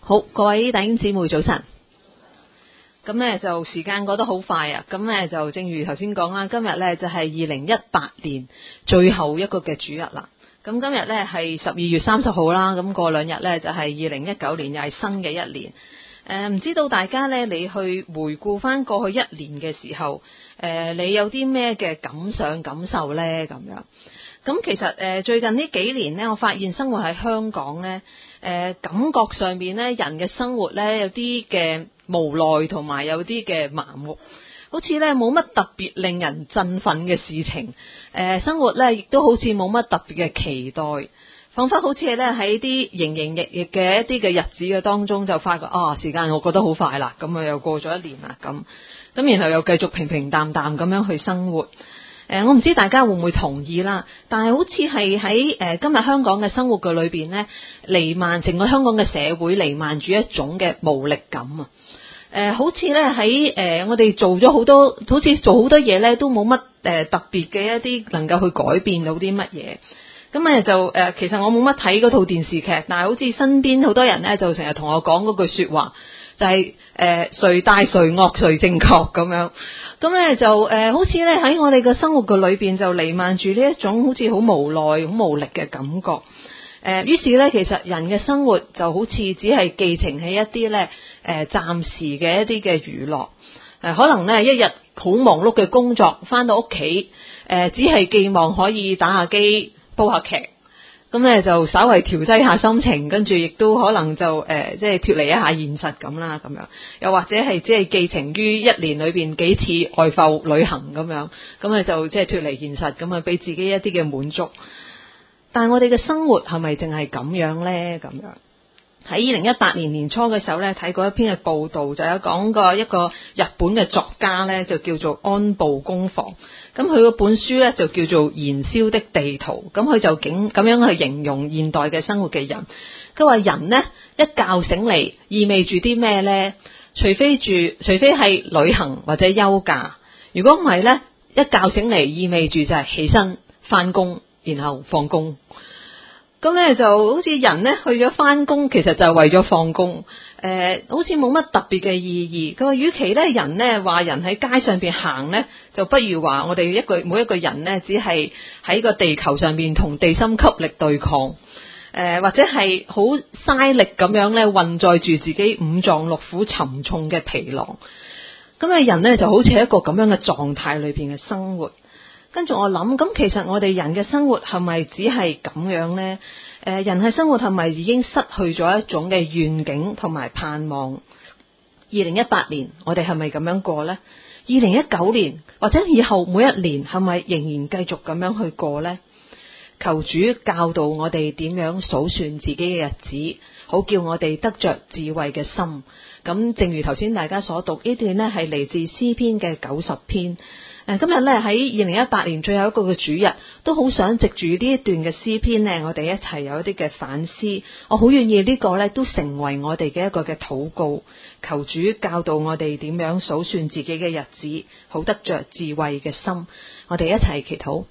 好，各位弟兄姊妹早晨。咁呢就時間過得好快啊！咁呢就正如頭先講啦，今日呢就係2018年最後一個嘅主日啦。咁今日呢係12月30號啦，咁過兩日呢就係2019年，又係新嘅一年。唔知道大家呢，你去回顧翻過去一年嘅時候，你有啲咩嘅感想感受呢？咁樣。咁其實最近呢幾年呢，我發現生活喺香港呢，感覺上面呢，人嘅生活呢，有啲嘅無奈同埋有啲嘅麻木，好似呢冇乜特別令人振奮嘅事情。生活呢亦都好似冇乜特別嘅期待，彷彿好似呢喺啲營營役役嘅一啲嘅日子嘅當中就發覺時間我覺得好快啦，咁又過咗一年啦，咁然後又繼續平平淡淡咁樣去生活。我唔知大家會唔會同意啦，但係好似係喺今日香港嘅生活嘅裏邊呢，瀰漫成個香港嘅社會瀰漫住一種嘅無力感啊！好似呢喺我哋做咗好多，好似做好多嘢呢都冇乜特別嘅一啲能夠去改變到啲乜嘢。咁就其實我冇乜睇嗰套電視劇，但係好似身邊好多人呢就成日同我講嗰句說話，就係誰大誰惡誰正確咁樣。咁咧就好似咧喺我哋嘅生活嘅裏邊就瀰漫住呢一種好似好無奈好無力嘅感覺。於是咧其實人嘅生活就好似只係寄情喺一啲咧暫時嘅一啲嘅娛樂。可能咧一日好忙碌嘅工作，翻到屋企只係寄望可以打下機煲下劇。咁咧就稍微調劑下心情，跟住亦都可能就即係脫離一下現實咁啦，咁樣又或者係即係寄情於一年裏邊幾次外埠旅行咁樣，咁就即係脫離現實，咁俾自己一啲嘅滿足。但係我哋嘅生活係咪淨係咁樣呢？咁樣喺2018年年初嘅時候呢，睇過一篇嘅報道，就有講過一個日本嘅作家呢，就叫做安部公房。咁佢嗰本書呢，就叫做《燃燒的地圖》。咁佢就咁樣去形容現代嘅生活嘅人。佢話人呢，一覺醒嚟意味住啲咩呢？除非係旅行或者休假。如果唔係呢，一覺醒嚟意味住就係起身翻工，然後放工。咁咧就好似人咧去咗翻工，其實就係為咗放工，好似冇乜特別嘅意義。佢話與其咧人咧話人喺街上邊行咧，就不如話我哋每一個人咧，只係喺個地球上邊同地心吸力對抗，或者係好嘥力咁樣咧運載住自己五臟六腑沉重嘅疲勞。咁啊人咧就好似一個咁樣嘅狀態裏邊嘅生活。跟住我諗，咁其實我哋人嘅生活係咪只係咁樣呢？人嘅生活係咪已經失去咗一種嘅願景同埋盼望？2018年我哋係咪咁樣過呢？2019年或者以後每一年係咪仍然繼續咁樣去過呢？求主教導我哋點樣數算自己嘅日子，好叫我哋得着智慧嘅心。咁正如頭先大家所讀呢段呢，係嚟自詩篇嘅90篇。今日咧喺2018年最後一個嘅主日，都好想藉住呢一段嘅詩篇呢，我哋一齊有一啲嘅反思。我好願意呢個呢都成為我哋嘅一個嘅禱告，求主教導我哋點樣數算自己嘅日子，好得着智慧嘅心。我哋一齊祈禱。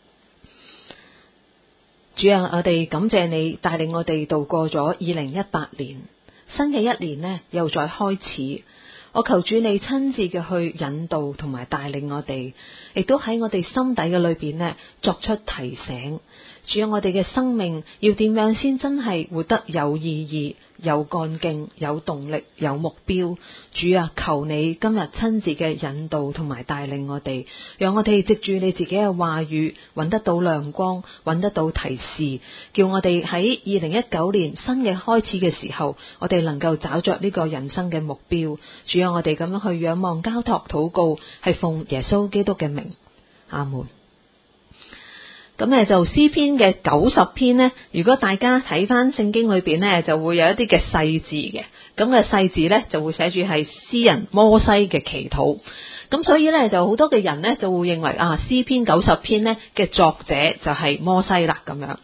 主啊，我哋感謝你帶領我哋度過咗2018年，新嘅一年呢又再開始。我求主你親自嘅去引導同埋帶領我哋，亦都喺我哋心底嘅裏邊呢作出提醒。主啊，我哋嘅生命要點樣先真係活得有意義、有幹勁、有動力、有目標？主啊，求你今日親自嘅引導同埋帶領我哋，讓我哋藉住你自己嘅話語，揾得到亮光，揾得到提示，叫我哋喺2019年新嘅開始嘅時候，我哋能夠找着呢個人生嘅目標。主啊，我哋咁樣去仰望、交託、禱告，係奉耶穌基督嘅名，阿門。咁就詩篇嘅90篇呢，如果大家睇翻聖經裏邊呢，就會有一啲嘅細字嘅，咁嘅細字呢，就會寫住係詩人摩西嘅祈禱。咁所以呢，就好多嘅人呢，就會認為詩篇90篇呢嘅作者就係摩西啦咁樣。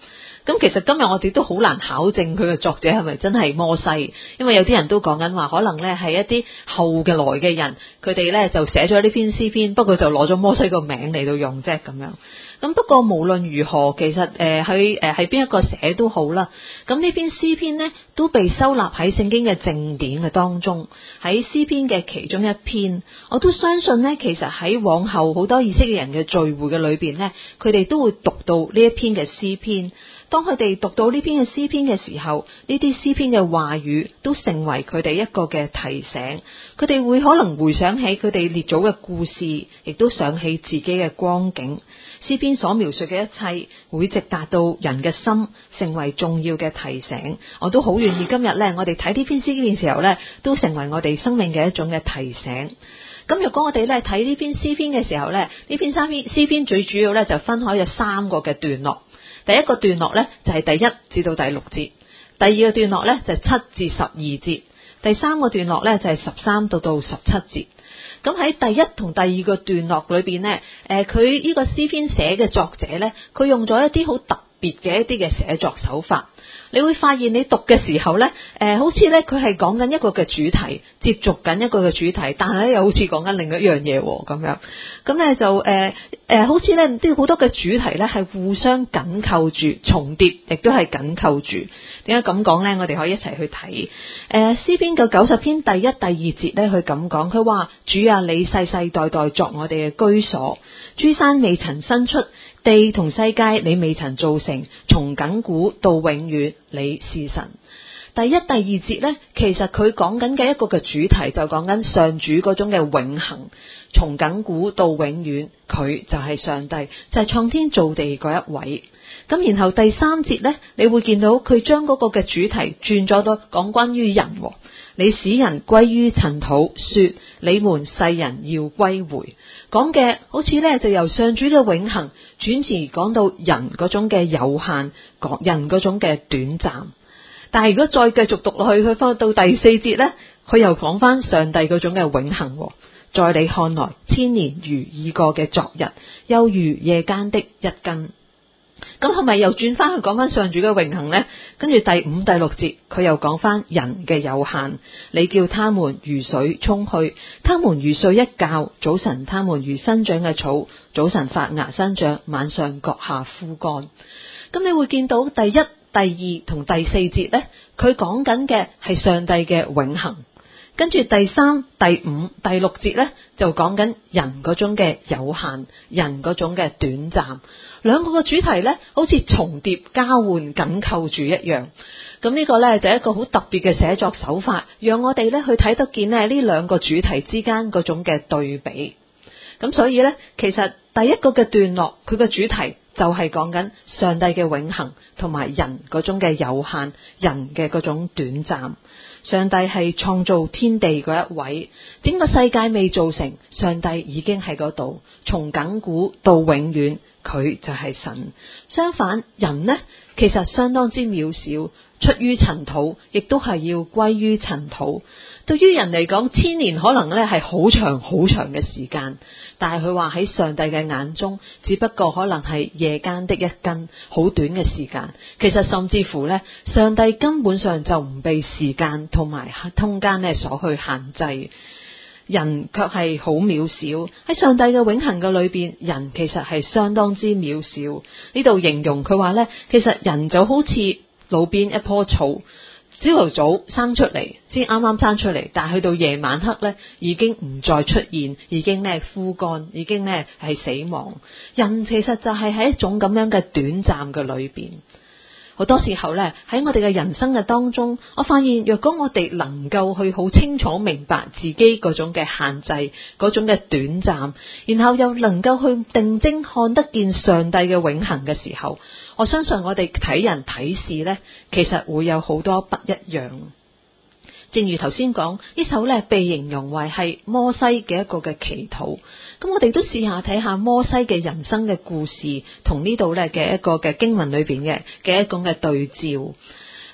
咁其實今日我哋都好難考證佢嘅作者係咪真係摩西，因為有啲人都講緊話，可能咧係一啲後嘅來嘅人，佢哋咧就寫咗呢篇詩篇，不過就攞咗摩西個名嚟到用啫咁樣。咁不過無論如何，其實佢係邊一個寫都好啦。咁呢篇詩篇呢，都被收納喺聖經嘅正典嘅當中，喺詩篇嘅其中一篇。我都相信呢，其實喺往後好多以色列人嘅聚會嘅裏邊呢，佢哋都會讀到呢一篇嘅詩篇。當佢哋讀到呢篇嘅詩篇嘅時候，呢啲詩篇嘅話語都成為佢哋一個嘅提醒。佢哋會可能回想起佢哋列祖嘅故事，亦都想起自己嘅光景。詩篇所描述嘅一切會直達到人嘅心，成為重要嘅提醒。我都好願意今日呢，我哋睇呢篇詩篇嘅時候呢，都成為我哋生命嘅一種嘅提醒。咁如果我哋呢睇呢篇詩篇嘅時候呢，呢篇詩篇最主要呢就分開咗3個嘅段落。第一個段落呢，就係第1至到第6節，第二個段落呢，就係7至12節，第3個段落呢，就係13到17節。咁喺第一同第二個段落裏邊呢，佢呢個詩篇寫嘅作者呢，佢用咗一啲好特別嘅一啲嘅寫作手法。你會發現你讀嘅時候呢，好似呢，佢係講緊一個嘅主題，接續緊一個嘅主題，但係咧又好似講緊另一樣嘢咁樣。咁咧就好似呢啲好多嘅主題呢係互相緊扣住、重疊，亦都係緊扣住。點解咁講呢？我哋可以一齊去睇詩篇嘅90篇第1、第2節呢，佢咁講，佢話：主啊，你世世代代作我哋嘅居所，諸山未曾生出，地同世界你未曾造成，從亙古到永遠你是神。第1、第2節呢，其實佢講緊嘅一個嘅主題就講緊上主嗰種嘅永恆，從亙古到永遠，佢就係上帝，就係創天造地嗰一位。咁然後第3節呢，你會見到佢將嗰個嘅主題轉咗到講關於人，你使人歸於塵土，說你們世人要歸回。講嘅好似呢，就由上主嘅永恆轉詞講到人嗰種嘅有限，講人嗰種嘅短暫。但係如果再繼續讀落去，佢翻到第4節呢，佢又講翻上帝嗰種嘅永恆。在你看來，千年如已過嘅昨日，又如夜間的一更。咁係咪又轉翻去講翻上主嘅永恆呢？跟住第5、第6節，佢又講翻人嘅有限。你叫他們如水沖去，他們如睡一覺，早晨他們如生長嘅草，早晨發芽生長，晚上割下枯乾。咁你會見到第1、第2同第4節呢，佢講緊嘅係上帝嘅永恆。跟住第3、第5、第6節呢，就講緊人嗰種嘅有限，人嗰種嘅短暫。兩個嘅主題呢，好似重疊、交換、緊扣住一樣。咁呢個呢，就係一個好特別嘅寫作手法，讓我哋呢去睇得見呢兩個主題之間嗰種嘅對比。咁所以呢，其實第一個嘅段落，佢嘅主題就係講緊上帝嘅永恆同埋人嗰種嘅有限，人嘅嗰種短暫。上帝係創造天地嗰一位，整個世界未造成，上帝已經喺嗰度，從亙古到永遠，佢就係神。相反，人呢，其實相當之渺小，出於塵土，亦都係要歸於塵土。對於人嚟講，千年可能咧係好長好長嘅時間，但係佢話喺上帝嘅眼中，只不過可能係夜間的一更，好短嘅時間。其實甚至乎咧，上帝根本上就唔被時間同埋空間咧所去限制，人卻係好渺小。喺上帝嘅永恆嘅裏邊，人其實係相當之渺小。呢度形容佢話咧，其實人就好似路邊一棵草。朝頭早生出嚟，先啱啱生出嚟，但係去到夜晚黑呢，已經唔再出現，已經呢枯乾，已經呢係死亡。人其實就係喺一種咁樣嘅短暫嘅裏邊。好多時候呢，喺我哋嘅人生嘅當中，我發現若果我哋能夠去好清楚明白自己嗰種嘅限制，嗰種嘅短暫，然後又能夠去定睛看得見上帝嘅永恆嘅時候，我相信我哋睇人睇事呢，其實會有好多不一樣。正如頭先講，呢首呢被形容為係摩西嘅一個嘅祈禱。咁我哋都試下睇下摩西嘅人生嘅故事，同呢度呢嘅一個嘅經文裏邊嘅一種嘅對照。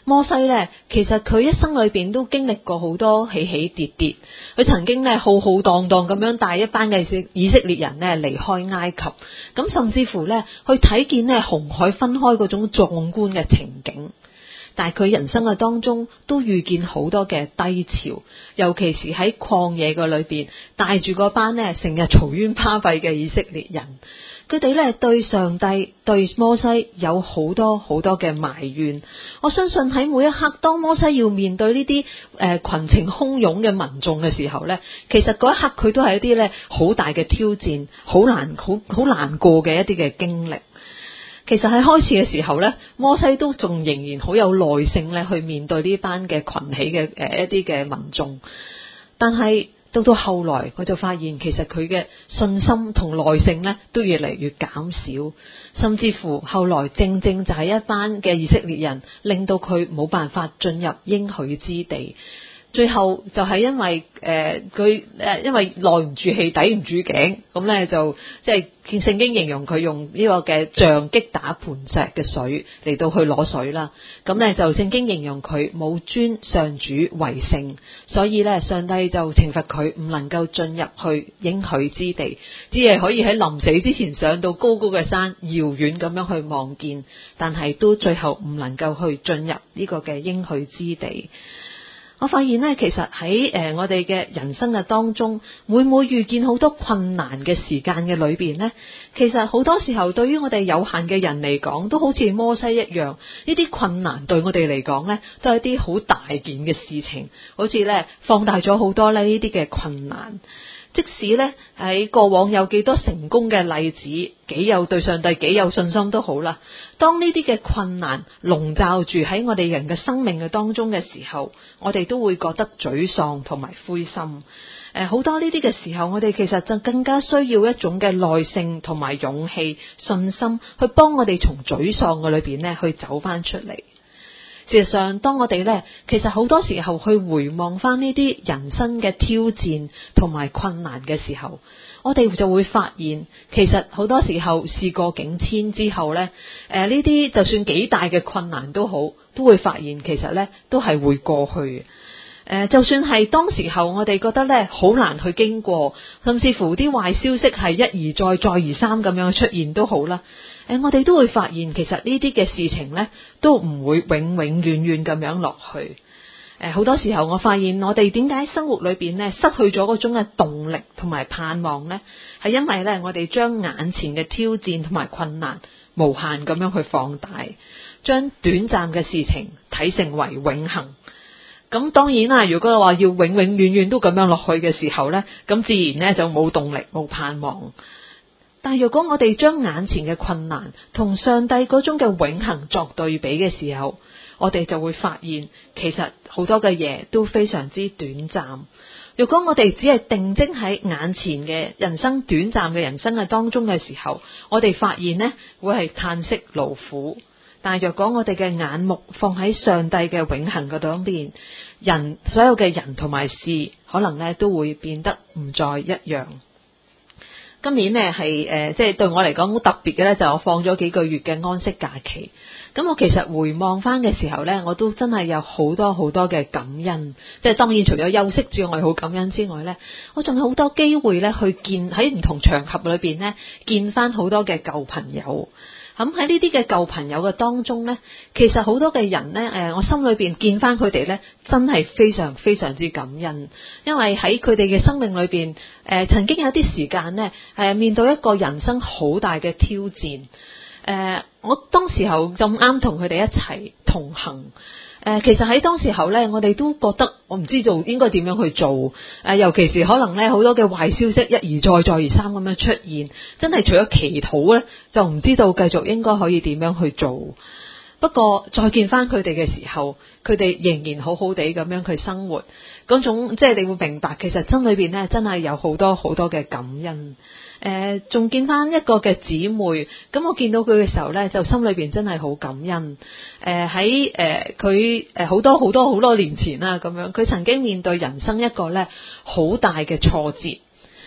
摩西呢，其實佢一生裏邊都經歷過好多起起跌跌。佢曾經呢，浩浩蕩蕩咁樣帶一班嘅以色列人呢離開埃及，咁甚至乎呢，去睇見呢紅海分開嗰種壯觀嘅情景。但係佢人生嘅當中都遇見好多嘅低潮，尤其是喺曠野嘅裏邊，帶住嗰班呢成日嘈冤巴閉嘅以色列人，佢哋呢對上帝對摩西有好多好多嘅埋怨。我相信喺每一刻，當摩西要面對呢啲群情洶湧嘅民眾嘅時候呢，其實嗰一刻佢都係一啲呢好大嘅挑戰，好難過嘅一啲嘅經歷。其實喺開始嘅時候呢，摩西都仲仍然好有耐性咧去面對呢班嘅群起嘅一啲嘅民眾，但係到後來我就發現，其實佢嘅信心同耐性呢都越嚟越減少，甚至乎後來正就係一班嘅以色列人令到佢冇辦法進入應許之地。最後就係因為因為耐唔住氣，抵唔住頸，咁咧就即係聖經形容佢用呢個嘅杖擊打磐石嘅水嚟到去攞水啦。咁咧就聖經形容佢冇尊上主為聖，所以咧上帝就懲罰佢唔能夠進入去應許之地，只係可以喺臨死之前上到高高嘅山，遙遠咁樣去望見，但係都最後唔能夠去進入呢個嘅應許之地。我發現呢，其實喺我哋嘅人生嘅當中，每遇見好多困難嘅時間嘅裏邊呢，其實好多時候對於我哋有限嘅人嚟講，都好似摩西一樣，呢啲困難對我哋嚟講呢，都係一啲好大件嘅事情，好似呢放大咗好多呢啲嘅困難。即使呢喺過往有幾多成功嘅例子，幾有對上帝幾有信心都好啦，當呢啲嘅困難籠罩住喺我哋人嘅生命嘅當中嘅時候，我哋都會覺得沮喪同埋灰心。好多呢啲嘅時候，我哋其實就更加需要一種嘅耐性同埋勇氣、信心，去幫我哋從沮喪嘅裏邊呢去走翻出嚟。事實上，當我哋呢，其實好多時候去回望翻呢啲人生嘅挑戰同埋困難嘅時候，我哋就會發現，其實好多時候事過境遷之後呢，呢啲就算幾大嘅困難都好，都會發現其實呢都係會過去。就算係當時候我哋覺得呢好難去經過，甚至乎啲壞消息係一而再再而三咁樣出現都好啦。我哋都會發現，其實呢啲嘅事情呢，都唔會永遠咁樣落去。好多時候我發現，我哋點解生活裏邊呢失去咗嗰種嘅動力同埋盼望呢？係因為呢，我哋將眼前嘅挑戰同埋困難無限咁樣去放大，將短暫嘅事情睇成為永恆。咁當然啦，如果話要永遠都咁樣落去嘅時候呢，咁自然呢就冇動力冇盼望。但如果我哋將眼前嘅困難同上帝嗰種嘅永恆作對比嘅時候，我哋就會發現，其實好多嘅嘢都非常之短暫。如果我哋只係定睛喺眼前嘅人生短暫嘅人生嘅當中嘅時候，我哋發現呢會係嘆息勞苦。但若果我哋嘅眼目放喺上帝嘅永恆嘅嗰邊，所有嘅人同埋事，可能呢都會變得唔再一樣。今年呢係即係對我嚟講好特別嘅呢，就我放咗幾個月嘅安息假期。咁我其實回望翻嘅時候呢，我都真係有好多嘅感恩。即係當然除咗休息之外，好感恩之外呢，我仲有好多機會呢去見喺唔同場合裏邊呢見翻好多嘅舊朋友。咁喺呢啲嘅舊朋友嘅當中呢，其實好多嘅人呢，我心裏邊見翻佢哋呢，真係非常之感恩，因為喺佢哋嘅生命裏邊，曾經有啲時間呢，面對一個人生好大嘅挑戰，我當時候咁啱同佢哋一齊同行。其實喺當時候呢，我哋都覺得我唔知道應該點樣去做。尤其是可能呢，好多嘅壞消息一而再再而三咁樣出現，真係除咗祈禱呢，就唔知道繼續應該可以點樣去做。不過再見翻佢哋嘅時候，佢哋仍然好好地咁樣去生活，嗰種即係你會明白，其實心裏邊呢，真係有好多嘅感恩。仲見翻一個嘅姊妹，咁我見到佢嘅時候呢，就心裏邊真係好感恩。喺佢好多年前啦，咁樣佢曾經面對人生一個呢好大嘅挫折。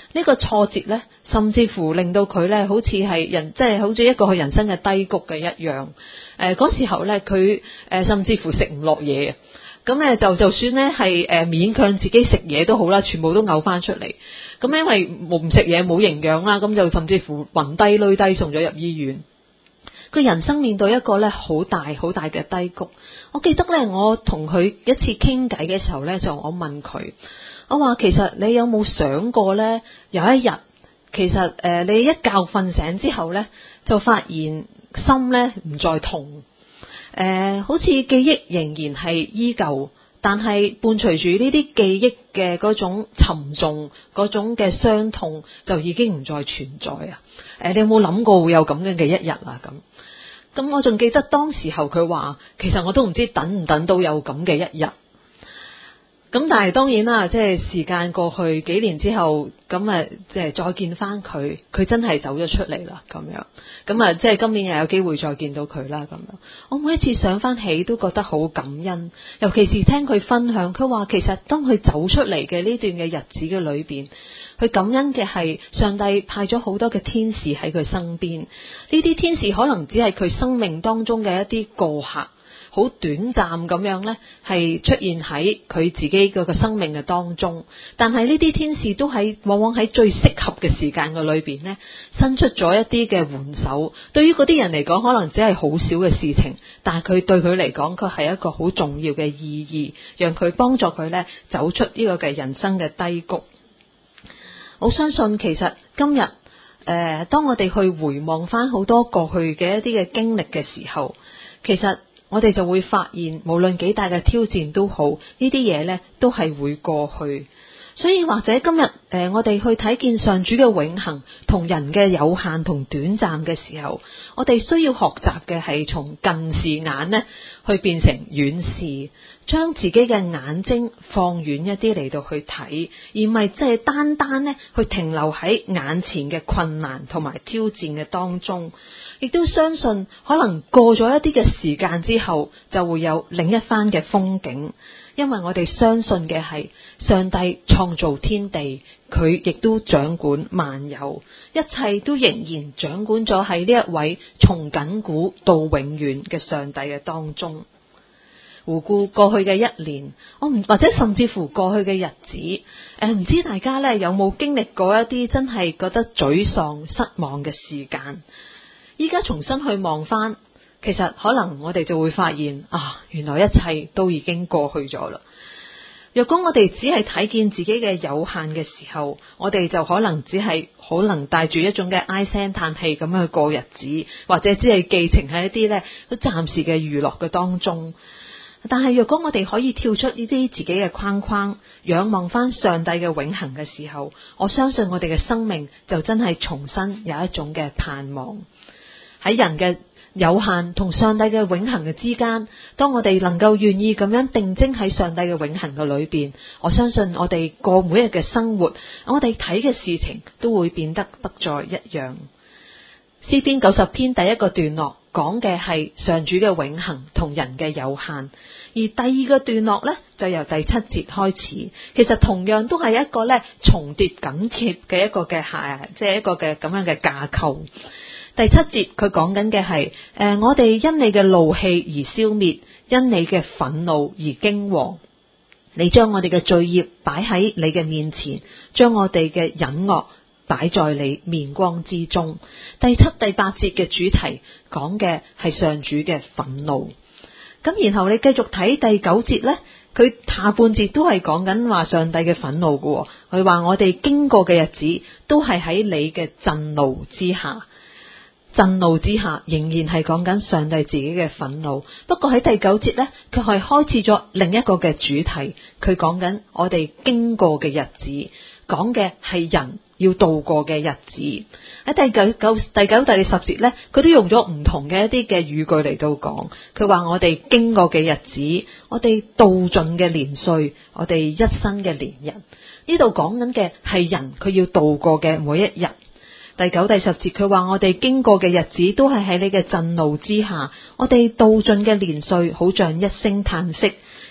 呢個挫折呢，甚至乎令到佢呢好似係即係好似一個人生嘅低谷嘅一樣。嗰時候呢，佢甚至乎食唔落嘢，咁咧就算呢係勉強自己食嘢都好啦，全部都嘔翻出嚟。咁因為唔食嘢冇營養啦，咁就甚至乎暈低累低送咗入醫院。佢人生面對一個咧好大好大嘅低谷。我記得咧，我同佢一次傾偈嘅時候咧，就我問佢，我話其實你有冇想過咧，有一日其實你一覺瞓醒之後咧，就發現心咧唔再痛，好似記憶仍然係依舊，但係伴隨住呢啲記憶嘅嗰種沉重，嗰種嘅傷痛就已經唔再存在啊！你有冇諗過會有咁樣嘅一日啊？咁我仲記得當時候佢話，其實我都唔知等唔等到有咁嘅一日。咁但係當然啦，即係時間過去幾年之後，咁即係再見翻佢，佢真係走咗出嚟啦，咁樣。咁即係今年又有機會再見到佢啦，咁樣。我每一次想翻起都覺得好感恩，尤其是聽佢分享，佢話其實當佢走出嚟嘅呢段嘅日子嘅裏邊，佢感恩嘅係上帝派咗好多嘅天使喺佢身邊，呢啲天使可能只係佢生命當中嘅一啲過客。好短暫咁樣呢，係出現喺佢自己個生命嘅當中，但係呢啲天使都往往喺最適合嘅時間嘅裏邊呢，伸出咗一啲嘅援手。對於嗰啲人嚟講，可能只係好少嘅事情，但係佢對佢嚟講，佢係一個好重要嘅意義，讓佢幫助佢呢走出呢個嘅人生嘅低谷。我相信其實今日當我哋去回望翻好多過去嘅一啲嘅經歷嘅時候，其實我哋就會發現，無論幾大嘅挑戰都好，呢啲嘢呢都係會過去。所以或者今日我哋去睇見上主嘅永恆同人嘅有限同短暫嘅時候，我哋需要學習嘅係從近視眼呢去變成遠視，將自己嘅眼睛放遠一啲嚟到去睇，而唔係即係單單呢去停留喺眼前嘅困難同埋挑戰嘅當中。亦都相信可能過咗一啲嘅時間之後，就會有另一番嘅風景。因為我哋相信嘅係上帝創造天地，佢亦都掌管萬有，一切都仍然掌管咗喺呢一位從亙古到永遠嘅上帝嘅當中。回顧過去嘅一年，或者甚至乎過去嘅日子，唔知大家呢有冇經歷過一啲真係覺得沮喪失望嘅時間？依家重新去望翻，其實可能我哋就會發現原來一切都已經過去咗啦。若果我哋只係睇見自己嘅有限嘅時候，我哋就可能帶住一種嘅唉聲嘆氣咁樣去過日子，或者只係寄情喺一啲呢都暫時嘅娛樂嘅當中。但係若果我哋可以跳出呢啲自己嘅框框，仰望翻上帝嘅永恆嘅時候，我相信我哋嘅生命就真係重新有一種嘅盼望。喺人嘅有限同上帝嘅永恆嘅之間，當我哋能夠願意咁樣定睛喺上帝嘅永恆嘅裏邊，我相信我哋過每日嘅生活，我哋睇嘅事情都會變得不再一樣。詩篇90篇第一個段落講嘅係上主嘅永恆同人嘅有限，而第二個段落呢，就由第7節開始，其實同樣都係一個呢重疊緊貼嘅一個嘅即係一個嘅咁樣嘅架構。第7節佢講緊嘅係我哋因你嘅怒氣而消滅，因你嘅憤怒而驚惶。你將我哋嘅罪孽擺喺你嘅面前，將我哋嘅隱惡擺在你面光之中。第7、第8節嘅主題講嘅係上主嘅憤怒。咁然後你繼續睇第9節呢，佢下半節都係講緊話上帝嘅憤怒嘅。佢話我哋經過嘅日子都係喺你嘅震怒之下。震怒之下仍然係講緊上帝自己嘅憤怒，不過喺第9節呢，佢係開始咗另一個嘅主題，佢講緊我哋經過嘅日子，講嘅係人要度過嘅日子。喺第9、第10節呢，佢都用咗唔同嘅一啲嘅語句嚟到講，佢話我哋經過嘅日子，我哋度盡嘅年歲，我哋一生嘅年日，呢度講緊嘅係人佢要度過嘅每一日。第9、第10節佢話我哋經過嘅日子都係喺你嘅震怒之下，我哋度盡嘅年歲好像一聲嘆息，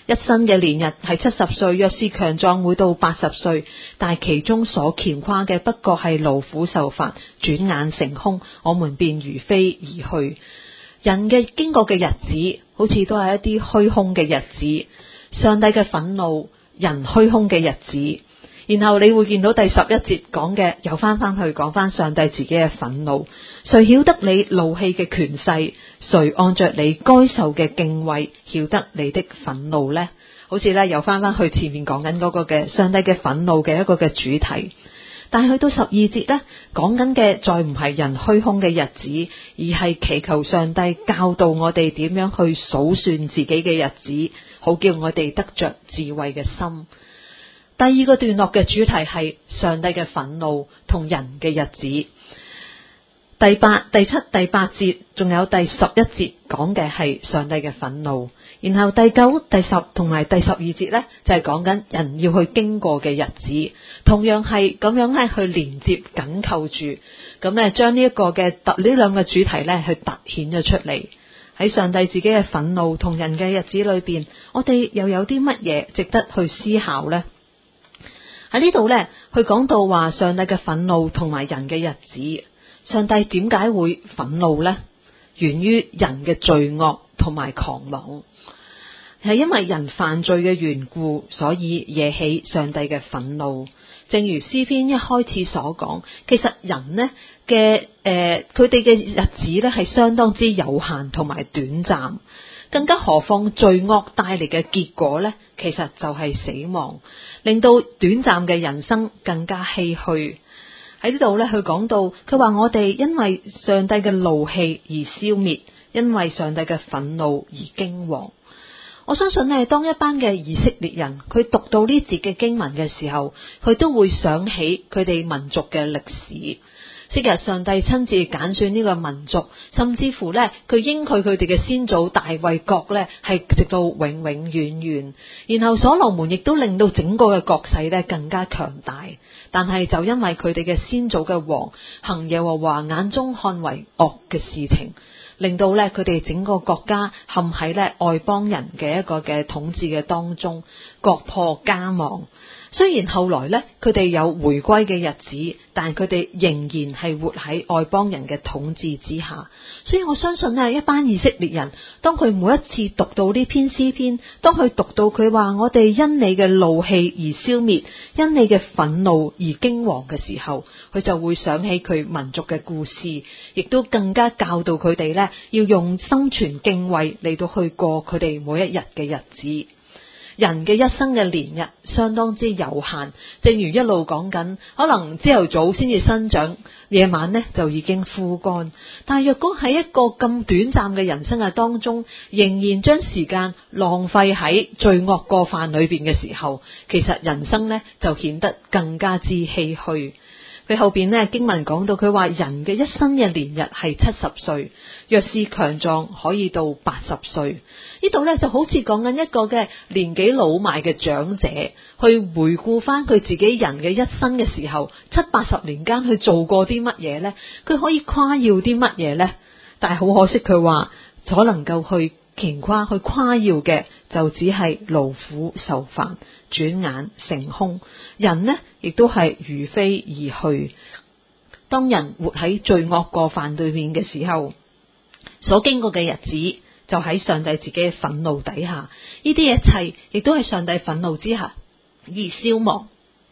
一生嘅年日係70歲，若是強壯會到80歲，但其中所牽掛嘅不過係勞苦受煩，轉眼成空，我們便如飛而去。人嘅經過嘅日子，好似都係一啲虛空嘅日子，上帝嘅憤怒，人虛空嘅日子。然後你會見到第11節講嘅，又翻去講翻上帝自己嘅憤怒。誰曉得你怒氣嘅權勢？誰按着你該受嘅敬畏曉得你的憤怒呢？好似咧又翻去前面講緊嗰個嘅上帝嘅憤怒嘅一個嘅主題。但係去到12節呢，講緊嘅再唔係人虛空嘅日子，而係祈求上帝教導我哋點樣去數算自己嘅日子，好叫我哋得着智慧嘅心。第二個段落嘅主題係上帝嘅憤怒同人嘅日子。第8、第7、第8節，仲有第11節講嘅係上帝嘅憤怒。然後第9、第10同埋第12節呢，就係講緊人要去經過嘅日子，同樣係咁樣咧去連接緊扣住，咁咧將呢一個嘅呢兩個主題咧去凸顯咗出嚟。喺上帝自己嘅憤怒同人嘅日子裏邊，我哋又有啲乜嘢值得去思考呢？喺呢度呢，佢講到話上帝嘅憤怒同埋人嘅日子，上帝點解會憤怒呢？源於人嘅罪惡同埋狂妄，係因為人犯罪嘅緣故，所以惹起上帝嘅憤怒。正如詩篇一開始所講，其實人呢嘅佢哋嘅日子呢係相當之有限同埋短暫，更加何況罪惡帶嚟嘅結果呢，其實就係死亡，令到短暫嘅人生更加唏噓。喺呢度呢，佢講到，佢話我哋因為上帝嘅怒氣而消滅，因為上帝嘅憤怒而驚惶。我相信呢，當一班嘅以色列人佢讀到呢節嘅經文嘅時候，佢都會想起佢哋民族嘅歷史。昔日上帝親自揀選呢個民族，甚至乎呢，佢應許佢哋嘅先祖大衛國呢係直到永永遠遠。然後所羅門亦都令到整個嘅國勢呢更加強大。但係就因為佢哋嘅先祖嘅王行耶和華眼中看為惡嘅事情，令到咧佢哋整個國家陷喺咧外邦人嘅一個嘅統治嘅當中，國破家亡。雖然後來咧佢哋有回歸嘅日子，但佢哋仍然係活喺外邦人嘅統治之下。所以我相信呢一班以色列人，當佢每一次讀到呢篇詩篇，當佢讀到佢話我哋因你嘅怒氣而消滅，因你嘅憤怒而驚惶嘅時候，佢就會想起佢民族嘅故事，亦都更加教導佢哋呢要用心存敬畏嚟到去過佢哋每一日嘅日子。人嘅一生嘅年日相當之有限，正如一路講緊，可能朝頭早先至生長，夜晚呢就已經枯乾。但係若果喺一個咁短暫嘅人生嘅當中，仍然將時間浪費喺罪惡過犯裏邊嘅時候，其實人生呢就顯得更加之唏噓。佢後邊呢經文講到，佢話人嘅一生嘅年日係70歲，若是強壯可以到80歲。呢度呢就好似講緊一個嘅年紀老邁嘅長者，去回顧翻佢自己人嘅一生嘅時候，70-80年間去做過啲乜嘢呢？佢可以誇耀啲乜嘢呢？但係好可惜，佢話所能夠去誇誇去誇耀嘅就只係勞苦受煩，轉眼成空。人呢亦都係如飛而去。當人活喺罪惡過犯對面嘅時候，所經過嘅日子就喺上帝自己嘅憤怒底下，呢啲一切亦都係上帝憤怒之下而消亡。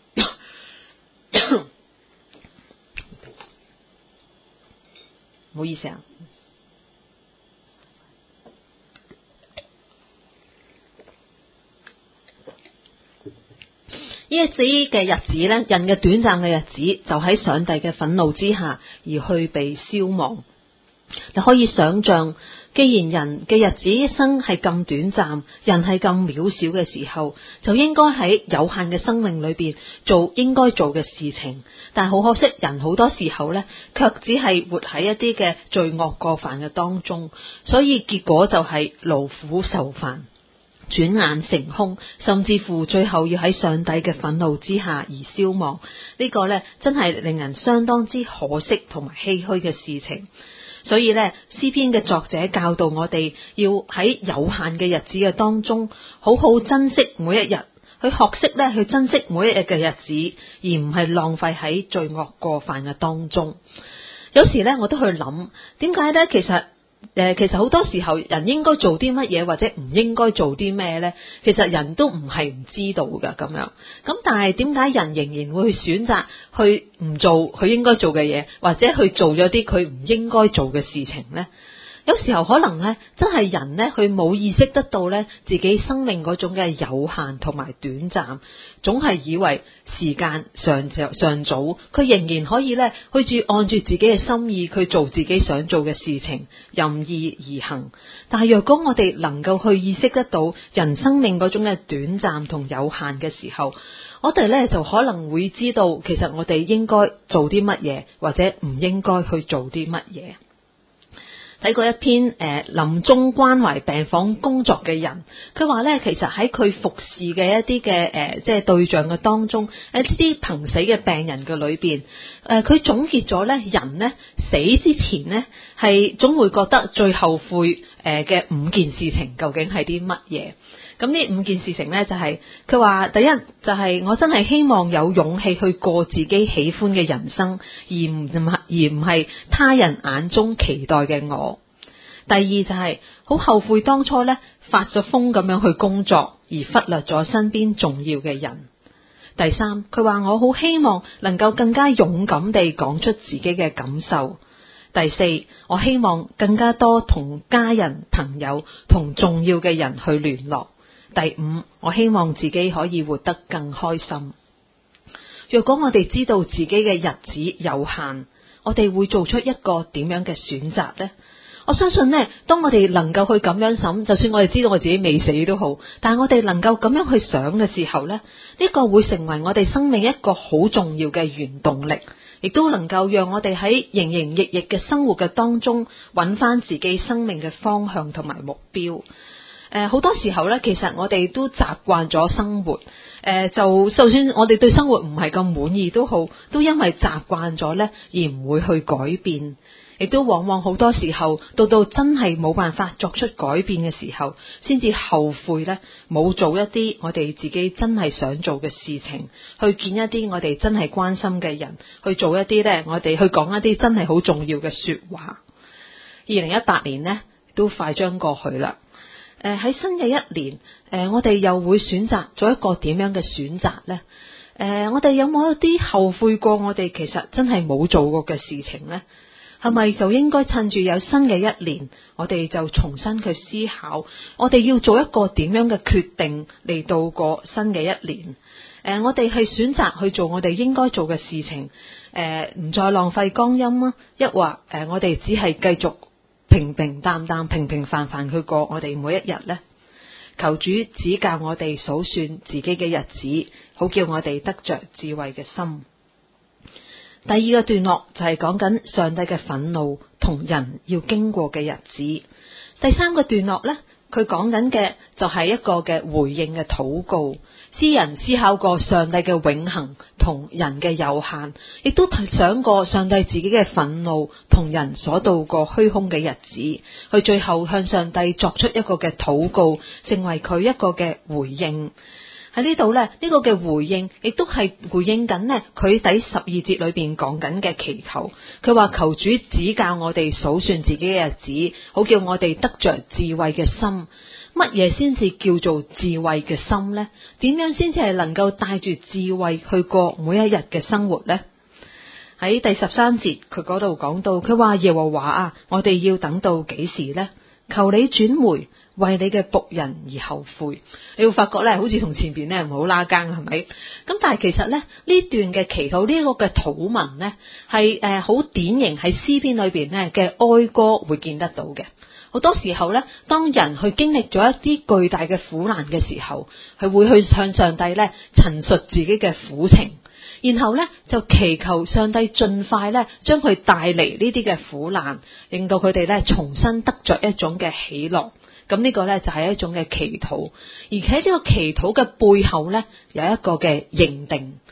唔好意思啊。呢一啲嘅日子呢，人嘅短暫嘅日子就喺上帝嘅憤怒之下而去被消亡。你可以想象，既然人嘅日子一生係咁短暫，人係咁渺小嘅時候，就應該喺有限嘅生命裏邊做應該做嘅事情。但係好可惜，人好多時候呢，卻只係活喺一啲嘅罪惡過犯嘅當中，所以結果就係勞苦受煩，轉眼成空，甚至乎最後要喺上帝嘅憤怒之下而消亡。呢個呢，真係令人相當之可惜同埋唏噓嘅事情。 所以咧，詩篇嘅作者教導我哋要喺有限嘅日子嘅當中，好好珍惜每一日，去學識咧去珍惜每一日嘅日子，而唔係浪費喺罪惡過犯嘅當中。有時咧，我都去諗，點解咧？其實好多時候人應該做啲乜嘢或者唔應該做啲咩呢？其實人都唔係唔知道噶咁樣。咁但係點解人仍然會去選擇去唔做佢應該做嘅嘢，或者去做咗啲佢唔應該做嘅事情呢？有時候可能呢，真係人呢，佢冇意識得到呢自己生命嗰種嘅有限同埋短暫，總係以為時間尚早，佢仍然可以呢去按住自己嘅心意去做自己想做嘅事情，任意而行。但係若果我哋能夠去意識得到人生命嗰種嘅短暫同有限嘅時候，我哋呢就可能會知道，其實我哋應該做啲乜嘢，或者唔應該去做啲乜嘢。睇過一篇臨終關懷病房工作嘅人，佢話咧，其實喺佢服侍嘅一啲嘅即係對象嘅當中，一啲瀕死嘅病人嘅裏邊，佢總結咗咧，人咧死之前咧係總會覺得最後悔嘅5件事情究竟係啲乜嘢？咁呢5件事情咧就係佢話，第一就係我真係希望有勇氣去過自己喜歡嘅人生，而唔係他人眼中期待嘅我。第二就係好後悔當初咧發咗瘋咁樣去工作，而忽略咗身邊重要嘅人。第三，佢話我好希望能夠更加勇敢地講出自己嘅感受。第四，我希望更加多同家人、朋友同重要嘅人去聯絡。第五，我希望自己可以活得更開心。若果我哋知道自己嘅日子有限，我哋會做出一個點樣嘅選擇呢？我相信呢，當我哋能夠去咁樣諗，就算我哋知道我自己未死都好，但係我哋能夠咁樣去想嘅時候呢，呢個會成為我哋生命一個好重要嘅原動力，亦都能夠讓我哋喺營營役役嘅生活嘅當中揾翻自己生命嘅方向同埋目標。好多時候咧，其實我哋都習慣咗生活，就算我哋對生活唔係咁滿意都好，都因為習慣咗咧，而唔會去改變，亦都往往好多時候到真係冇辦法作出改變嘅時候，先至後悔咧，冇做一啲我哋自己真係想做嘅事情，去見一啲我哋真係關心嘅人，去做一啲咧，我哋去講一啲真係好重要嘅說話。2018年呢都快將過去啦。喺新嘅一年，我哋又會選擇做一個點樣嘅選擇呢？我哋有冇一啲後悔過我哋其實真係冇做過嘅事情呢？係咪就應該趁住有新嘅一年，我哋就重新去思考，我哋要做一個點樣嘅決定嚟度過新嘅一年？我哋係選擇去做我哋應該做嘅事情，唔再浪費光陰啊！抑或我哋只係繼續平平淡淡、平平凡凡去過我哋每一日呢？求主指教我哋數算自己嘅日子，好叫我哋得着智慧嘅心。第二個段落就係講緊上帝嘅憤怒同人要經過嘅日子。第三個段落呢，佢講緊嘅就係一個嘅回應嘅禱告。詩人思考過上帝嘅永恆同人嘅有限，亦都想過上帝自己嘅憤怒同人所度過虛空嘅日子，佢最後向上帝作出一個嘅禱告，成為佢一個嘅回應。喺呢度呢，呢個嘅回應亦都係回應緊呢佢第12節裏邊講緊嘅祈求。佢話求主指教我哋數算自己嘅日子，好叫我哋得着智慧嘅心。乜嘢先至叫做智慧嘅心呢？點樣先至係能夠帶住智慧去過每一日嘅生活呢？喺第13節佢嗰度講到，佢話耶和華啊，我哋要等到幾時呢？求你轉回，為你嘅僕人而後悔。你會發覺咧，好似同前邊咧唔好拉更，係咪？咁但係其實咧，呢段嘅祈禱呢個嘅禱文咧，係好典型喺詩篇裏邊咧嘅哀歌會見得到嘅。好多時候咧，當人去經歷咗一啲巨大嘅苦難嘅時候，佢會去向上帝咧陳述自己嘅苦情，然後咧就祈求上帝盡快咧將佢帶嚟呢啲嘅苦難，令到佢哋咧重新得着一種嘅喜樂。咁呢個咧就係一種嘅祈禱，而且呢個祈禱嘅背後咧有一個嘅認定。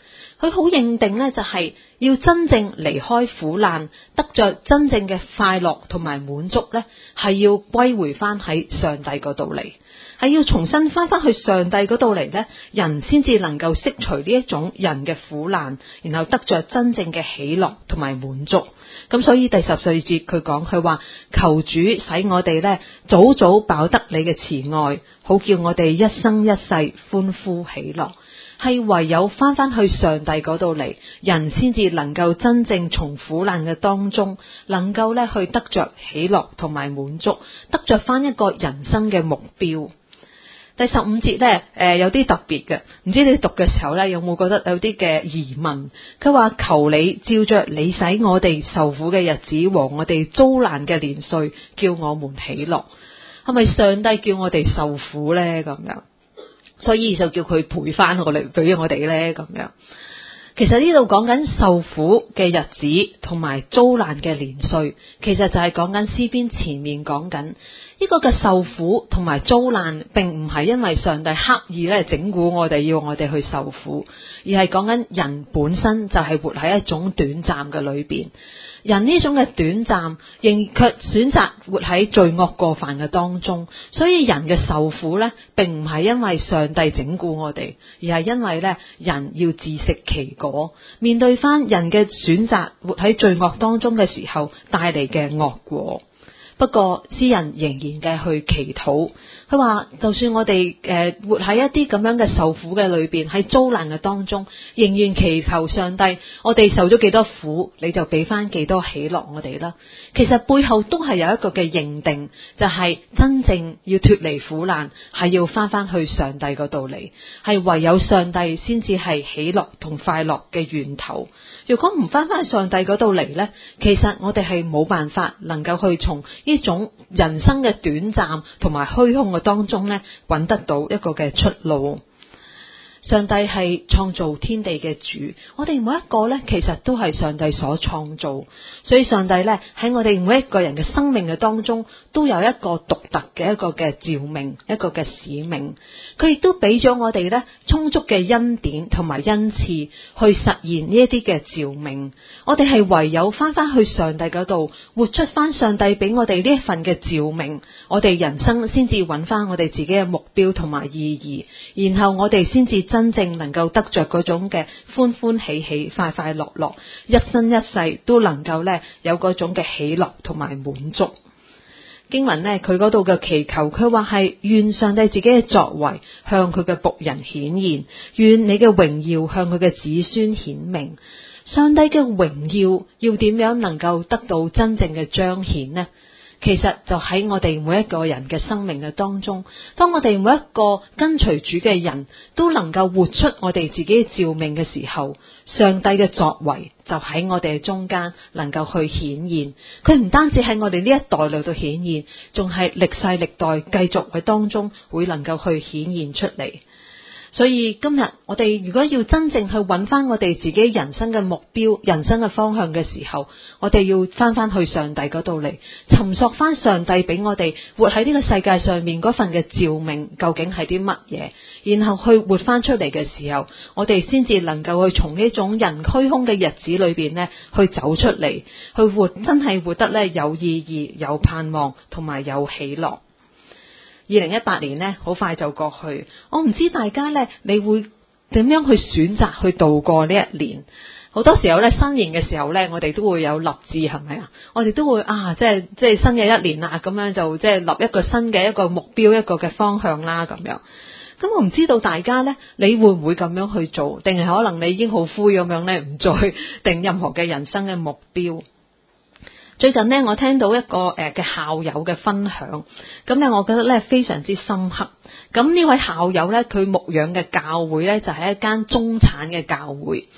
佢好認定呢，就係要真正離開苦難，得着真正嘅快樂同埋滿足呢，係要歸回翻喺上帝嗰度嚟，係要重新翻去上帝嗰度嚟呢，人先至能夠釋除呢一種人嘅苦難，然後得着真正嘅喜樂同埋滿足。咁所以第14節佢講，佢話求主使我哋呢早早飽得你嘅慈愛，好叫我哋一生一世歡呼喜樂。係唯有翻去上帝嗰度嚟，人先至能夠真正從苦難嘅當中，能夠咧去得着喜樂同埋滿足，得着翻一個人生嘅目標。第15節咧，有啲特別嘅，唔知你讀嘅時候咧有冇覺得有啲嘅疑問？佢話求你照着你使我哋受苦嘅日子和我哋遭難嘅年歲，叫我們喜樂。係咪上帝叫我哋受苦咧？咁樣？所以就叫佢賠翻我哋俾我哋咧咁樣。其實呢度講緊受苦嘅日子同埋遭難嘅年歲，其實就係講緊詩篇前面講緊呢個嘅受苦同埋遭難，並唔係因為上帝刻意咧整蠱我哋，要我哋去受苦，而係講緊人本身就係活喺一種短暫嘅裏邊。人呢種嘅短暫，仍卻選擇活喺罪惡過犯嘅當中，所以人嘅受苦呢，並唔係因為上帝整蠱我哋，而係因為呢人要自食其果，面對翻人嘅選擇，活喺罪惡當中嘅時候帶嚟嘅惡果。不過詩人仍然嘅去祈禱，佢話就算我哋活喺一啲咁樣嘅受苦嘅裏邊，喺遭難嘅當中，仍然祈求上帝，我哋受咗幾多苦，你就俾翻幾多喜樂我哋啦。其實背後都係有一個嘅認定，就係真正要脫離苦難，係要翻去上帝嗰度嚟，係唯有上帝先至係喜樂同快樂嘅源頭。如果唔翻去上帝嗰度嚟呢，其實我哋係冇辦法能夠去從呢種人生嘅短暫同埋虛空嘅當中呢，揾得到一個嘅出路。上帝係創造天地嘅主，我哋每一個呢，其實都係上帝所創造，所以上帝呢，喺我哋每一個人嘅生命嘅當中，都有一個獨特嘅一個嘅召命，一個嘅使命。佢亦都俾咗我哋呢充足嘅恩典同埋恩賜，去實現呢一啲嘅召命。我哋係唯有翻去上帝嗰度，活出翻上帝俾我哋呢一份嘅召命，我哋人生先至揾翻我哋自己嘅目標同埋意義，然後我哋先至真正能夠得着嗰種嘅歡歡喜喜、快快樂樂，一生一世都能夠呢有嗰種嘅喜樂同埋滿足。經文呢，佢嗰度嘅祈求，佢話係願上帝自己嘅作為向佢嘅僕人顯現，願你嘅榮耀向佢嘅子孫顯明。上帝嘅榮耀要點樣能夠得到真正嘅彰顯呢？其實就喺我哋每一個人嘅生命嘅當中，當我哋每一個跟隨主嘅人都能夠活出我哋自己嘅召命嘅時候，上帝嘅作為就喺我哋中間能夠去顯現。佢唔單止喺我哋呢一代裏度顯現，仲係歷世歷代繼續喺當中會能夠去顯現出嚟。所以今日我哋如果要真正去揾翻我哋自己人生嘅目標、人生嘅方向嘅時候，我哋要翻去上帝嗰度嚟，尋索翻上帝俾我哋活喺呢個世界上面嗰份嘅召命究竟係啲乜嘢，然後去活翻出嚟嘅時候，我哋先至能夠去從呢種人虛空嘅日子裏邊呢去走出嚟，去活真係活得呢有意義、有盼望同埋有喜樂。2018年呢好快就過去，我唔知大家呢你會點樣去選擇去度過呢一年。好多時候呢新年嘅時候呢，我哋都會有立志，係咪啊？我哋都會即係新嘅一年啦，咁樣就即係立一個新嘅一個目標，一個嘅方向啦咁樣。咁我唔知道大家呢，你會唔會咁樣去做，定係可能你已經好灰咁樣呢，唔再定任何嘅人生嘅目標。最近呢，我聽到一個嘅校友嘅分享，咁咧我覺得咧非常之深刻。咁呢位校友咧，佢牧養嘅教會咧就係一間中產嘅教會。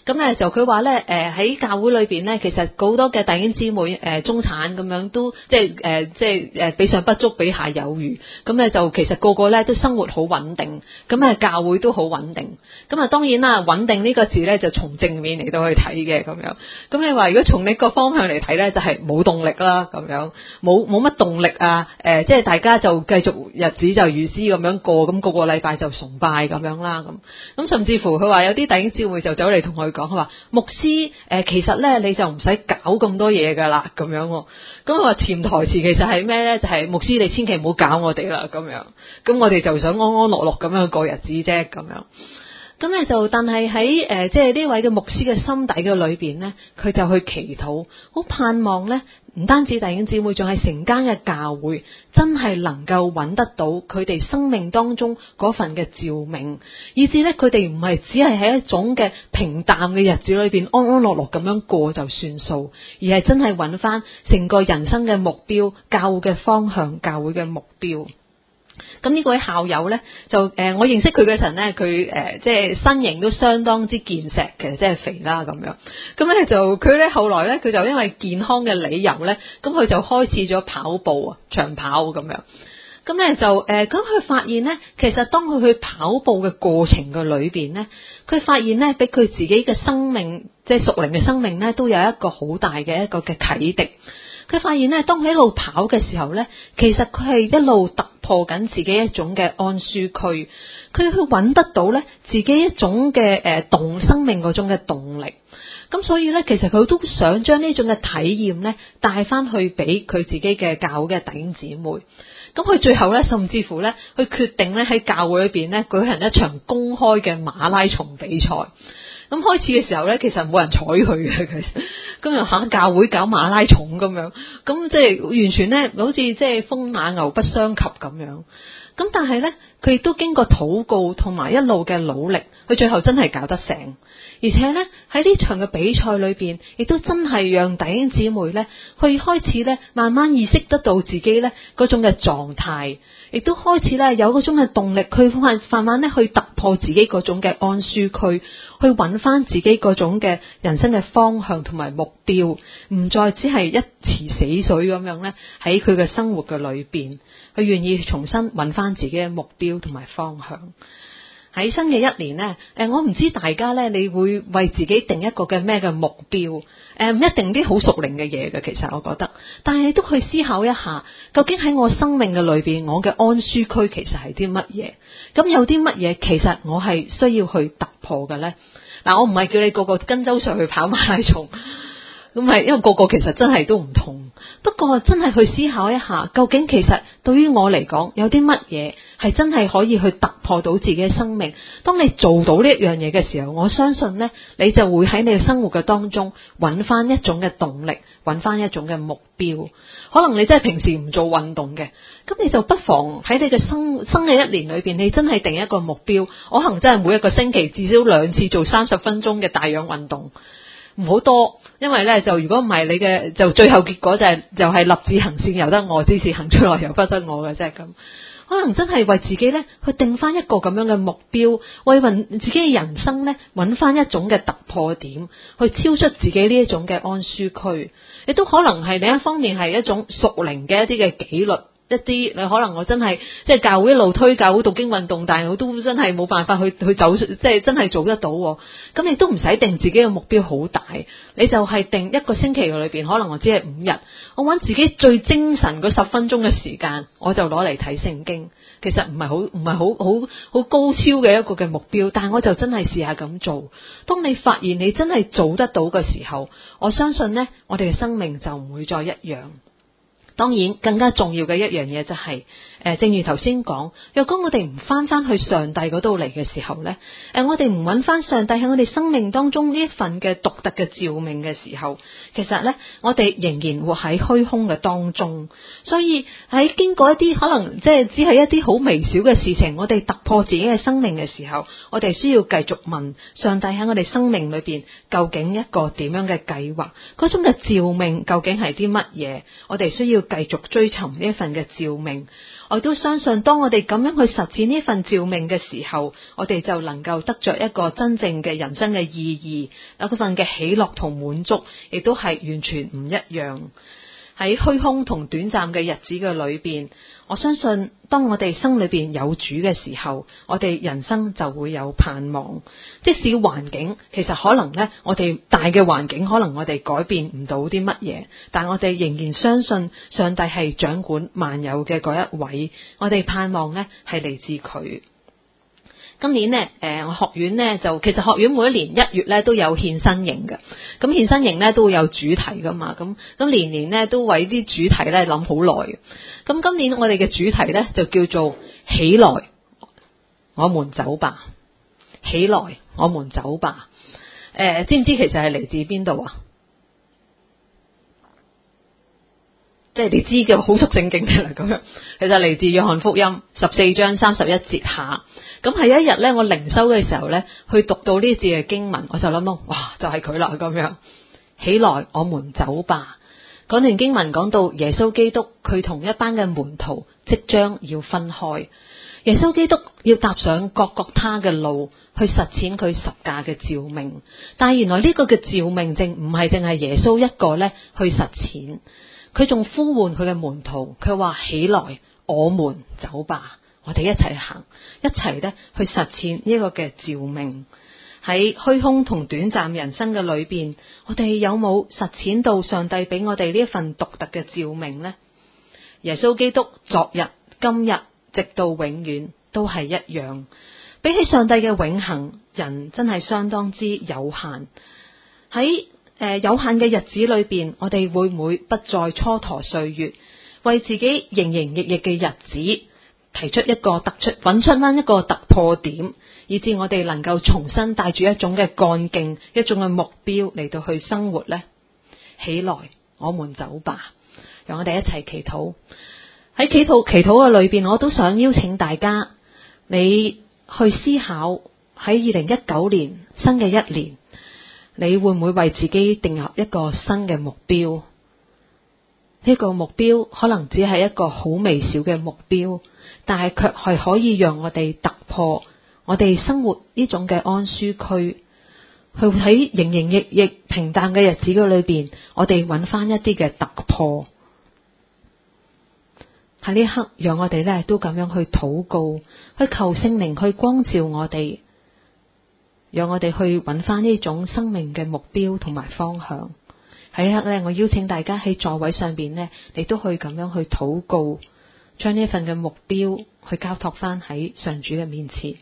咁咧就佢話咧，喺教會裏邊咧，其實好多嘅弟兄姊妹中產咁樣都即係比上不足，比下有餘。咁咧就其實個個咧都生活好穩定，咁啊教會都好穩定。咁啊當然啦，穩定呢個字咧就從正面嚟到去睇嘅咁樣。咁你話如果從呢個方向嚟睇咧，就係冇動力啦咁樣，冇乜動力啊。即係大家就繼續日子就如斯咁樣過，咁個個禮拜就崇拜咁樣啦咁甚至乎佢話有啲弟兄姊妹就走嚟同佢講，佢話牧師其實咧你就唔使搞咁多嘢噶啦咁樣。咁佢話潛台詞其實係咩咧？就係牧師你千祈唔好搞我哋啦咁樣。咁我哋就想安安樂樂咁樣過日子啫咁樣。咁咧就，但係喺即係呢位嘅牧師嘅心底嘅裏邊咧，佢就去祈禱，好盼望咧，唔單止弟兄姊妹，仲係成間嘅教會，真係能夠揾得到佢哋生命當中嗰份嘅照明，以至咧佢哋唔係只係喺一種嘅平淡嘅日子裏邊安安樂樂咁樣過就算數，而係真係揾翻成個人生嘅目標、教會嘅方向、教會嘅目標。咁呢位校友咧就我認識佢嘅陣咧，佢即係身形都相當之健碩，其實即係肥啦咁樣。咁咧就佢咧後來咧佢就因為健康嘅理由咧，咁佢就開始咗跑步啊，長跑咁樣。咁咧就咁佢發現咧，其實當佢去跑步嘅過程嘅裏邊咧，佢發現咧俾佢自己嘅生命，即係屬靈嘅生命咧，都有一個好大嘅一個嘅啟迪。佢發現咧，當佢一路跑嘅時候咧，其實佢係一路突破緊自己一種嘅安舒區，佢去揾得到咧自己一種嘅生命嗰種嘅動力。咁所以咧，其實佢都想將呢種嘅體驗咧帶翻去俾佢自己嘅教會嘅弟兄姊妹。咁佢最後咧，甚至乎咧，佢決定咧喺教會裏邊咧舉行一場公開嘅馬拉松比賽。咁開始嘅時候咧，其實冇人睬佢嘅，其實咁又行教會搞馬拉松咁樣，咁即係完全咧，好似即係風馬牛不相及咁樣。咁但係咧，佢亦都經過禱告同埋一路嘅努力，佢最後真係搞得成。而且咧喺呢場嘅比賽裏邊，亦都真係讓弟兄姊妹咧去開始咧慢慢意識得到自己咧嗰種嘅狀態，亦都開始咧有嗰種嘅動力，去慢慢咧去突破自己嗰種嘅安舒區，去揾翻自己嗰種嘅人生嘅方向同埋目標，唔再只係一池死水咁樣咧喺佢嘅生活嘅裏邊，佢願意重新揾翻自己嘅目標同埋方向。喺新嘅一年呢，我唔知大家呢，你會為自己定一個嘅咩嘅目標？唔一定啲好屬靈嘅嘢嘅，其實我覺得，但係你都去思考一下，究竟喺我生命嘅裏邊，我嘅安舒區其實係啲乜嘢？咁有啲乜嘢其實我係需要去突破嘅呢？嗱，我唔係叫你個個跟周上去跑馬拉松，咁係因為個個其實真係都唔同。不過真係去思考一下，究竟其實對於我嚟講，有啲乜嘢係真係可以去突破到自己嘅生命？當你做到呢一樣嘢嘅時候，我相信呢，你就會喺你嘅生活嘅當中揾翻一種嘅動力，揾翻一種嘅目標。可能你真係平時唔做運動嘅，咁你就不妨喺你嘅新嘅一年裏邊，你真係定一個目標。我可能真係每一個星期至少2次做30分鐘嘅帶氧運動。唔好多，因為咧就如果唔係你嘅，就最後結果就係立志行善由得我，只是行出來由不得我嘅啫咁。可能真係為自己咧去定翻一個咁樣嘅目標，為自己嘅人生咧揾翻一種嘅突破點，去超出自己呢一種嘅安舒區，亦都可能係另一方面係一種屬靈嘅一啲嘅紀律。一啲你可能我真係即係教會一路推教會讀經運動，但係我都真係冇辦法去走，即係真係做得到。咁你都唔使定自己嘅目標好大，你就係定一個星期嘅裏邊，可能我只係5日，我揾自己最精神嗰10分鐘嘅時間，我就攞嚟睇聖經。其實唔係好高超嘅一個嘅目標，但係我就真係試下咁做。當你發現你真係做得到嘅時候，我相信呢，我哋嘅生命就唔會再一樣。當然更加重要嘅一樣嘢就係正如頭先講，若果我哋唔翻去上帝嗰度嚟嘅時候呢，我哋唔揾翻上帝喺我哋生命當中呢一份嘅獨特嘅召命嘅時候，其實呢，我哋仍然活喺虛空嘅當中。所以喺經過一啲可能即係只係一啲好微小嘅事情，我哋突破自己嘅生命嘅時候，我哋需要繼續問上帝喺我哋生命裏邊究竟一個點樣嘅計劃，嗰種嘅召命究竟係啲乜嘢？我哋需要繼續追尋呢一份嘅召命。我都相信，當我哋咁樣去實踐呢份召命嘅時候，我哋就能夠得着一個真正嘅人生嘅意義，有嗰份嘅喜樂同滿足，亦都係完全唔一樣。喺虛空同短暫嘅日子嘅裏邊，我相信當我哋心裏邊有主嘅時候，我哋人生就會有盼望。即使環境其實可能呢，我哋大嘅環境可能我哋改變唔到啲乜嘢，但我哋仍然相信上帝係掌管萬有嘅嗰一位。我哋盼望呢係嚟自佢。今年呢，我學院呢就其實學院每一年1月呢都有獻新營嘅，咁獻新營呢都會有主題噶嘛，咁年年呢都為啲主題呢諗好耐。咁今年我哋嘅主題呢就叫做起來，我們走吧。起來，我們走吧。知唔知其實係嚟自邊度啊？即係你知嘅，好熟聖經嘅啦咁樣。其實嚟自約翰福音14章31節下。咁係一日咧，我靈修嘅時候咧，去讀到呢字嘅經文，我就諗到，哇，就係佢啦咁樣。起來，我們走吧。嗰段經文講到耶穌基督，佢同一班嘅門徒即將要分開。耶穌基督要踏上各各他嘅路，去實踐佢十架嘅召命。但係原來呢個嘅召命正唔係淨係耶穌一個咧去實踐，佢仲呼喚佢嘅門徒，佢話起來，我們走吧。我哋一齊行，一齊咧去實踐呢個嘅召命。喺虛空同短暫人生嘅裏邊，我哋有冇實踐到上帝俾我哋呢一份獨特嘅召命呢？耶穌基督昨日、今日直到永遠都係一樣。比起上帝嘅永恆，人真係相當之有限。喺有限嘅日子裏邊，我哋會唔會不再蹉跎歲月，為自己營營役役嘅日子提出一個揾出翻一個突破點，以致我哋能夠重新帶住一種嘅幹勁，一種嘅目標嚟到去生活呢？起來，我們走吧。讓我哋一齊祈禱。喺祈禱嘅裏邊，我都想邀請大家，你去思考喺2019年新嘅一年，你會唔會為自己定立一個新嘅目標？呢個目標可能只係一個好微小嘅目標，但係卻係可以讓我哋突破我哋生活呢種嘅安舒區，去喺營營役役平淡嘅日子嘅裏邊，我哋揾翻一啲嘅突破。喺呢一刻，讓我哋咧都咁樣去禱告，去求聖靈去光照我哋，讓我哋去揾翻呢種生命嘅目標同埋方向。喺呢一刻咧，我邀請大家喺座位上邊咧，你都去咁樣去禱告，將呢份嘅目標去交託翻喺上主嘅面前。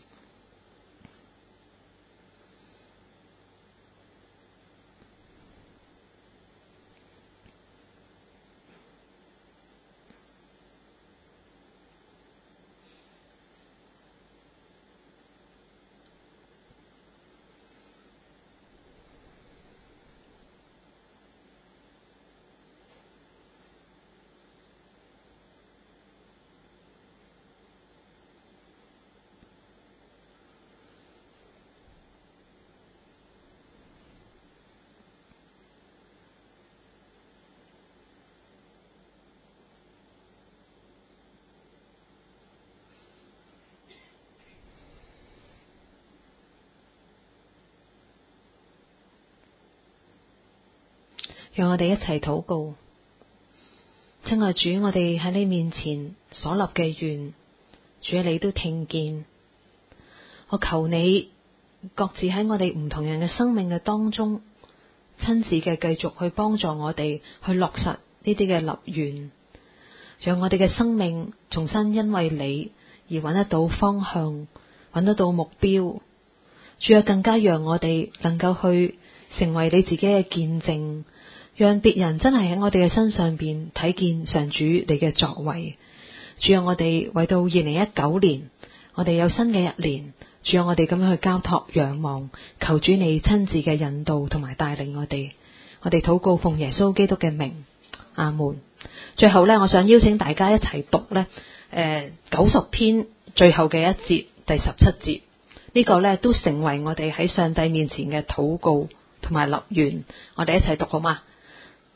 讓我哋一齊禱告。親愛主，我哋喺你面前所立嘅願，主你都聽見。我求你各自喺我哋唔同人嘅生命嘅當中，親自嘅繼續去幫助我哋去落實呢啲嘅立願，讓我哋嘅生命重新因為你而揾得到方向，揾得到目標。主啊，更加讓我哋能夠去成為你自己嘅見證，讓別人真係喺我哋嘅身上邊睇見上主你嘅作為。主啊，我哋為到2019年，我哋有新嘅一年，主啊，我哋咁樣去交託仰望，求主你親自嘅引導同埋帶領我哋。我哋禱告奉耶穌基督嘅名，阿門。最後呢，我想邀請大家一齊讀呢90篇最後嘅一節第17節，呢個呢都成為我哋喺上帝面前嘅禱告同埋立願。我哋一齊讀好嗎？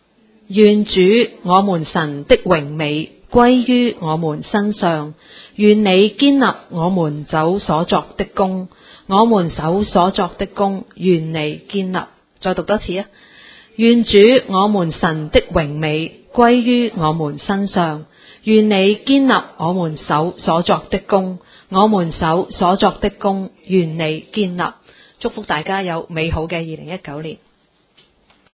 願主我們神的榮美歸於我們身上，願你堅立我們手所作的工，我們手所作的工，願你堅立。再讀多次啊！願主我們神的榮美歸於我們身上，願你堅立我們手所作的工，我們手所作的工，願你堅立。祝福大家有美好嘅2019年。